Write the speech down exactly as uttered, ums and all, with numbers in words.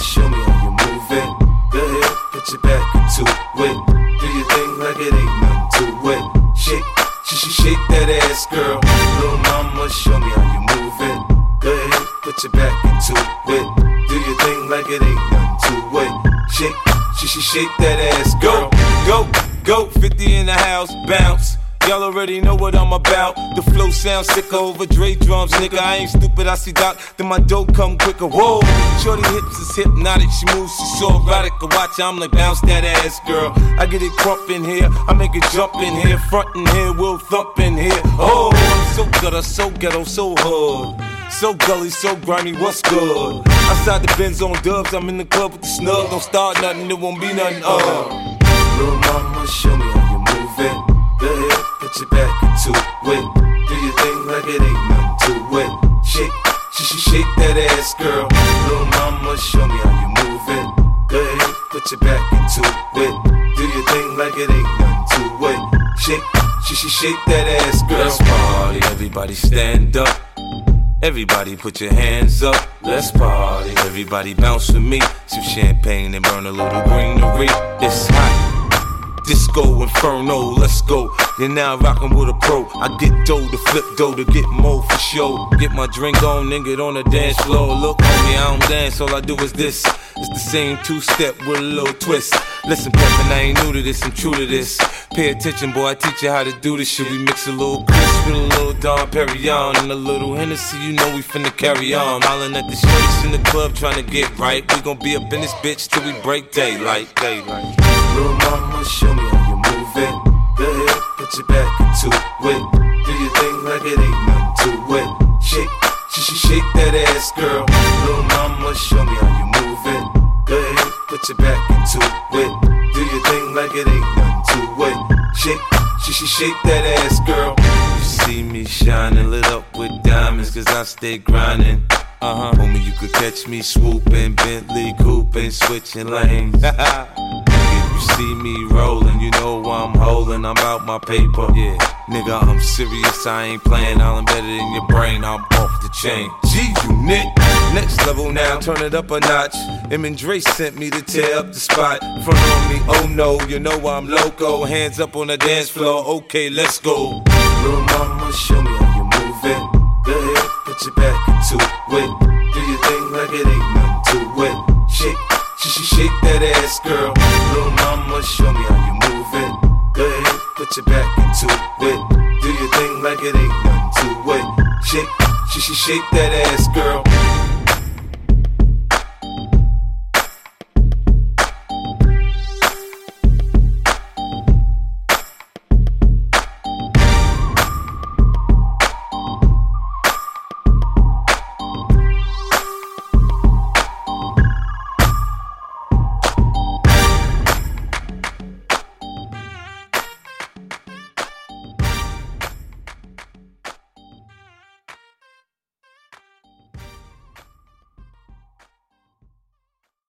show me how you move it. Go ahead, put your back into it. Do your thing like it ain't nothing to it. Shake, she she shake that ass, girl. Little mama, show me how you move it. Go ahead, put your back into it. Do your thing like it ain't nothing to it. Shake, she she shake that ass, girl. Go, go, go, fifty in the house, bounce. Y'all already know what I'm about. The flow sounds sicker over Dre drums, nigga. I ain't stupid, I see Doc, then my dope come quicker. Whoa, shorty hips is hypnotic, she moves, she's so erotic. I watch, I'm like, bounce that ass, girl. I get it crump in here, I make it jump in here, front in here, we'll thump in here. Oh, I'm so gutter, so ghetto, so hood. So gully, so grimy, what's good? Outside the Benz on dubs, I'm in the club with the snug. Don't start nothing, it won't be nothing, uh. Little mama, show me how you move it. Go ahead, put your back into it. Do your thing like it ain't nothing to it. Shake, she she shake that ass, girl. Little mama, show me how you move it. Go ahead, put your back into it. Do your thing like it ain't nothing to it. Shake, she she shake that ass, girl. Let's party, everybody stand up. Everybody put your hands up, let's party. Everybody bounce with me, some champagne and burn a little greenery. It's hot, disco inferno, let's go. You're now rockin' with a pro. I get dough to flip dough to get more for show. Get my drink on, then get on the dance floor. Look on me, I don't dance, all I do is this. It's the same two-step with a little twist. Listen, Peppin', I ain't new to this, I'm true to this. Pay attention, boy, I teach you how to do this shit. We mix a little Chris with a little Dom Perignon and a little Hennessy, you know we finna carry on. Hollin' at the shorties in the club trying to get right. We gon' be up in this bitch till we break daylight, daylight. Little mama, show me how you move it. Go ahead, put your back into it. Do your thing like it ain't nothing to it. Shake, she she shake that ass, girl. Little mama, show me how you move it. Go ahead, put your back into it. Do your thing like it ain't nothing to it. Shake, she she shake that ass, girl. You see me shining, lit up with diamonds, cause I stay grinding. Uh-huh. Homie, you could catch me swooping, Bentley cooping, switching lanes. If you see me rolling, you know I'm holding, I'm out my paper. Yeah, nigga, I'm serious, I ain't playing, I'll embed it in your brain, I'm off the chain. G-Unit, next level now, turn it up a notch. Em and Dre sent me to tear up the spot. Front on me, oh no, you know I'm loco. Hands up on the dance floor, okay, let's go. Little mama, show me how you move it. Go ahead, put your back into it. Do your thing like it ain't nothing to it. Shake, she she shake that ass, girl. Little mama, show me how you move it. Go ahead, put your back into it. Do your thing like it ain't nothing to it. Shake, she she shake that ass, girl.